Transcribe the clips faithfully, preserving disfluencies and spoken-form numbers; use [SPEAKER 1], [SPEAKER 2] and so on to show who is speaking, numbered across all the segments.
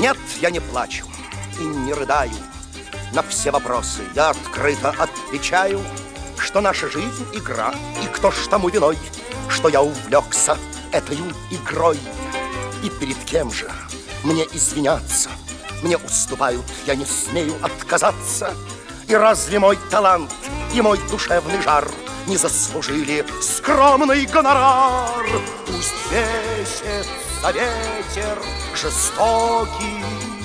[SPEAKER 1] Нет, я не плачу и не рыдаю. На все вопросы я открыто отвечаю, что наша жизнь — игра, и кто ж тому виной, что я увлекся этой игрой. И перед кем же мне извиняться? Мне уступают, я не смею отказаться. И разве мой талант и мой душевный жар не заслужили скромный гонорар? Пусть весится ветер жестокий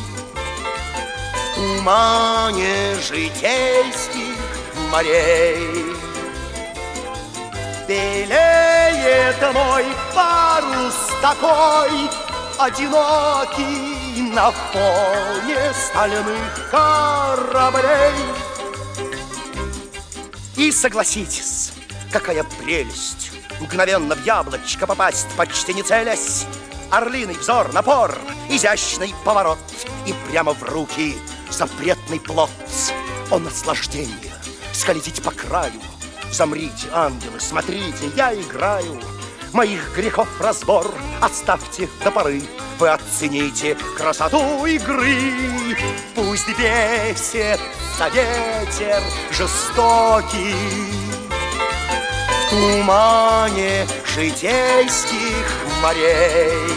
[SPEAKER 1] в тумане житейских морей. Белеет мой парус такой одинокий на фоне стальных кораблей. И согласитесь, какая прелесть мгновенно в яблочко попасть, почти не целясь. Орлиный взор, напор, изящный поворот, и прямо в руки запретный плод. О, наслаждение скользить по краю. Замрите, ангелы, смотрите, я играю. Моих грехов разбор оставьте до поры. Вы оцените красоту игры. Пусть бесится ветер жестокий в тумане житейских морей.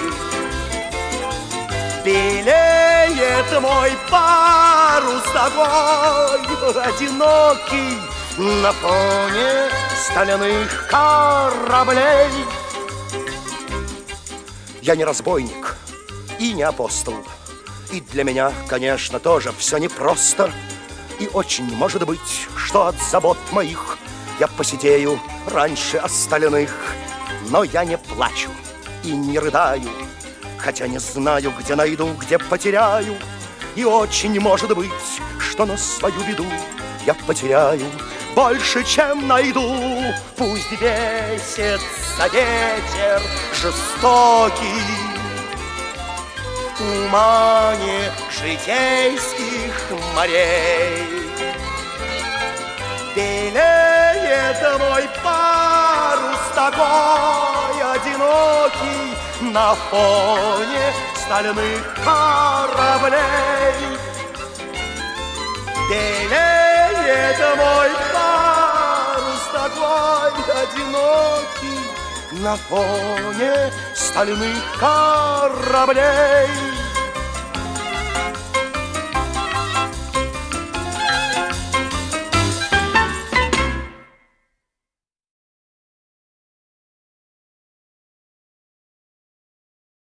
[SPEAKER 1] Белеет мой парус такой одинокий на фоне стальных кораблей. Я не разбойник и не апостол, и для меня, конечно, тоже все непросто. И очень может быть, что от забот моих я посидею раньше остальных. Но я не плачу и не рыдаю, хотя не знаю, где найду, где потеряю. И очень может быть, что на свою беду я потеряю больше, чем найду. Пусть бесится ветер жестокий в тумане житейских морей. Белеет мой парус такой одинокий на фоне стальных кораблей. Белеет мой парус такой одинокий на фоне стальных кораблей.